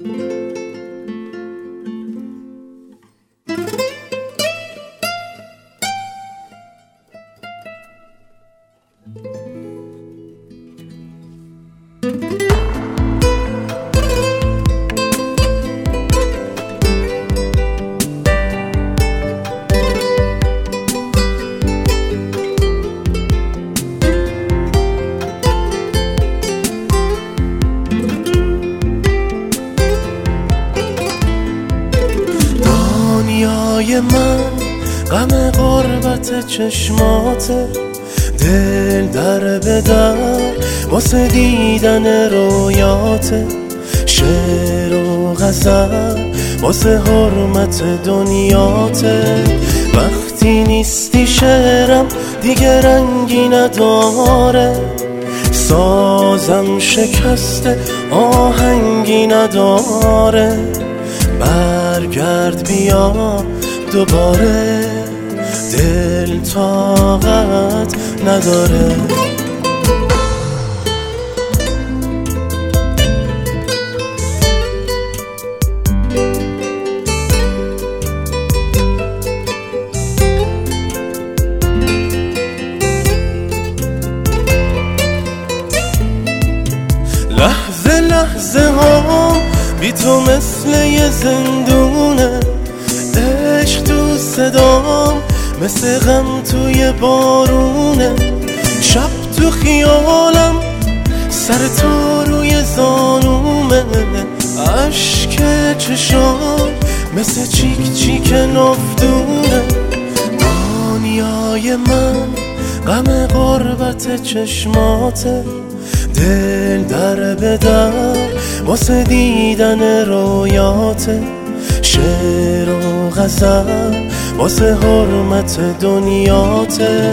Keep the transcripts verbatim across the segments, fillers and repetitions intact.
دنیای من غم غربت چشماته، دل در به در واسه دیدن رویاته، شعر و غزل واسه حرمت دنیاته. وقتی نیستی شعرم دیگه رنگی نداره، سازم شکسته آهنگی نداره. برگرد بیا دوباره، دل طاقت نداره. لحظه لحظه هم بی تو مثل یه زندونه، عشق تو صدام مثل غم توی بارونه. شب تو خیالم سر تو روی زانومه، عشق چشام مثل چیک چیک نفتونه. دنیای من غم غربت چشماته، دل در به در واسه دیدن رویاته، شعر و غزل واسه حرمت دنیاته.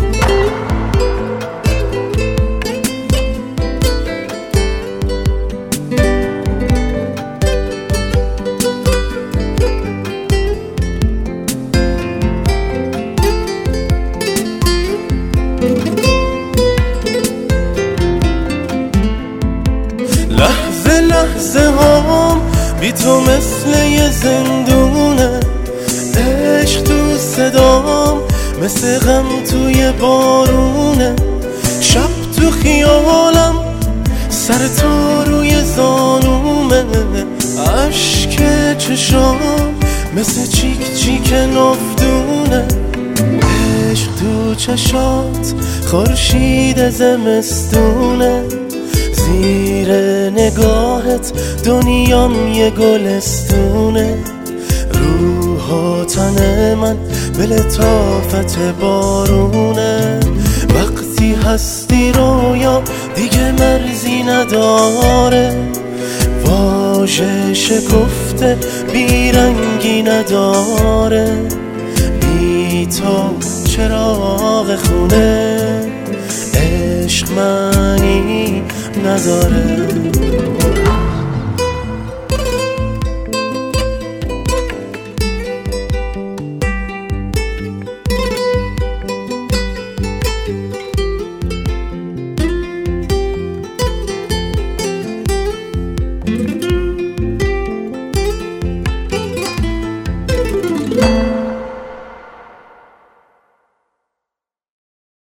لحظه لحظه هم بی تو مثل یه زندونه، عشق تو صدام مثل غم توی بارونه. شب تو خیالم سر تو روی زانومه، عشق چشام مثل چیک چیک نفتونه. عشق تو چشات خورشید زمستونه، زیر نگاهت دنیام یه گلستونه. روح و تن من به لطافت بارونه، وقتی هستی رویا دیگه مرزی نداره. واژه شکفته بیرنگی نداره، بی تو چراغ خونه عشق معنی نداره.